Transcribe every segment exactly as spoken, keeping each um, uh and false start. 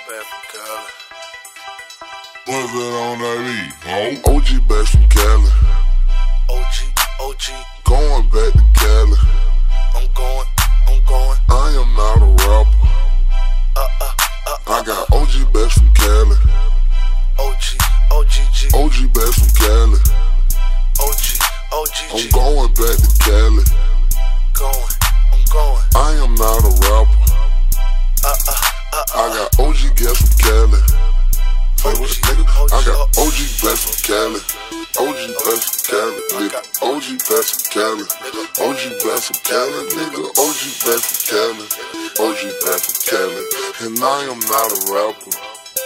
back from Cali. What's that on that beat, O G back from Cali. O G, O G, Going back to Cali. I'm going, I'm going. I am not a rapper. Uh, uh, uh, I got O G back from Cali. O G, O G G, O G back from Cali. O G, O G I'm G. going back to Cali. Going, I'm going. I am not a rapper. Uh, uh, uh, uh. I got O G gas from Cali. Say what, nigga? I got O G back from Cali. O G back from Cali, nigga. O G back from Cali. O G back from Cali, nigga. O G back from Cali. O G back from Cali. And I am not a rapper.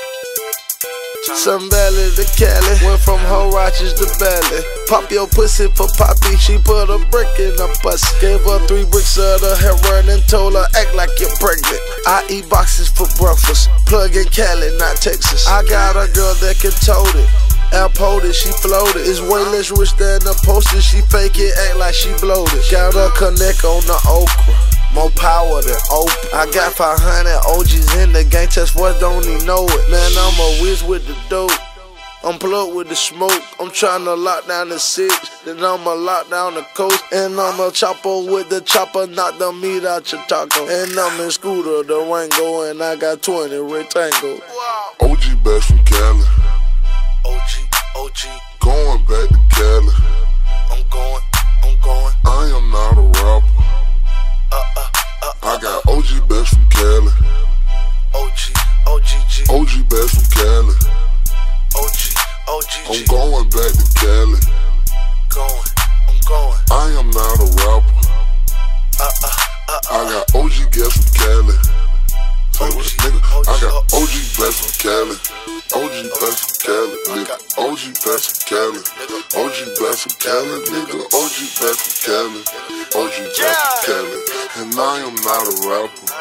Some Valley to Cali, went from Ho Roches to Valley. Pop your pussy for Poppy, she put a brick in her pussy. Gave her three bricks of the heroin and told her act like you're pregnant. I eat boxes for breakfast, plug in Cali, not Texas. I got a girl that can tote it. Airport it, she floated. It's way less rich than the poster. She fake it, act like she bloated. Got a connect on the okra. More power than Oprah. I got five hundred O Gs in the game, test voice don't even know it. Man, I'm a whiz with the dope. I'm plugged with the smoke. I'm trying to lock down the six, then I'ma lock down the coast. And I'm a chopper with the chopper, knock the meat out your taco. And I'm in scooter, the Rango, and I got twenty rectangles. O G back from Cali. O G, O G, Going back to Cali. I'm going, I'm going. I am not a rapper. Uh, uh, uh, I got O G back from Cali. O G, O G G, O G back from Cali. O G, O G I'm G. going back to Cali. Going, I'm going. I am not a rapper. Uh, uh, uh, I uh. got O G gas from Cali. Say what, O G, nigga? I O G, got O G back from Cali. O G back from Cali, nigga. O G back from Cali. O G back from Cali, nigga. O G back from Cali. O G back from Cali. And I am not a rapper.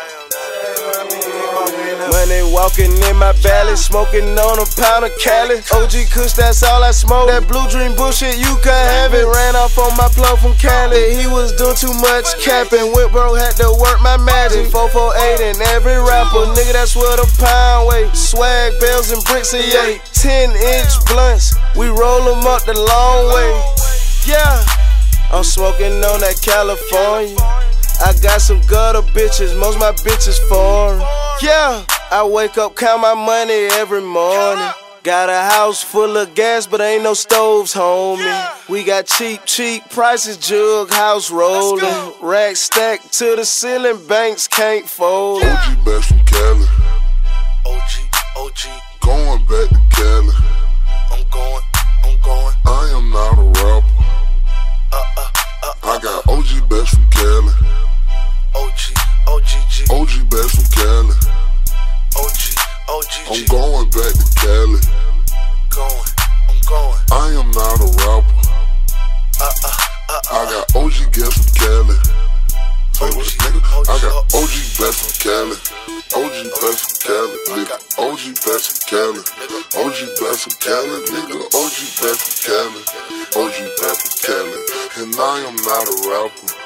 Money walking in my valley, smoking on a pound of Cali. O G Kush, that's all I smoke. That blue dream bullshit, you can have it. Ran off on my plug from Cali. He was doing too much capping. Went bro, had to work my magic. four four eight in every rapper, nigga, that's what a pound weight. Swag, bells, and bricks of eight. ten inch blunts, we roll them up the long way. Yeah, I'm smoking on that California. I got some gutter bitches, most my bitches foreign. Yeah, I wake up, count my money every morning. Got a house full of gas, but ain't no stoves, homie. We got cheap, cheap prices, jug house rolling. Rack stacked to the ceiling, banks can't fold. O G back from Cali. O G, O G, Going back to Cali. I'm going, I'm going. I am not a rapper. Uh, uh, uh, I got O G back from Cali. O G, O G G, O G back from Cali. O G, O G I'm G. going back to Cali. Going, I'm going. I am not a rapper. Uh, uh, uh, I uh. got O G gas from Cali. Say what, O G, nigga? O G, I got O G back from Cali. O G back from Cali, nigga. O G back from Cali. O G back from Cali, nigga. O G back from Cali. O G back from Cali. And I am not a rapper.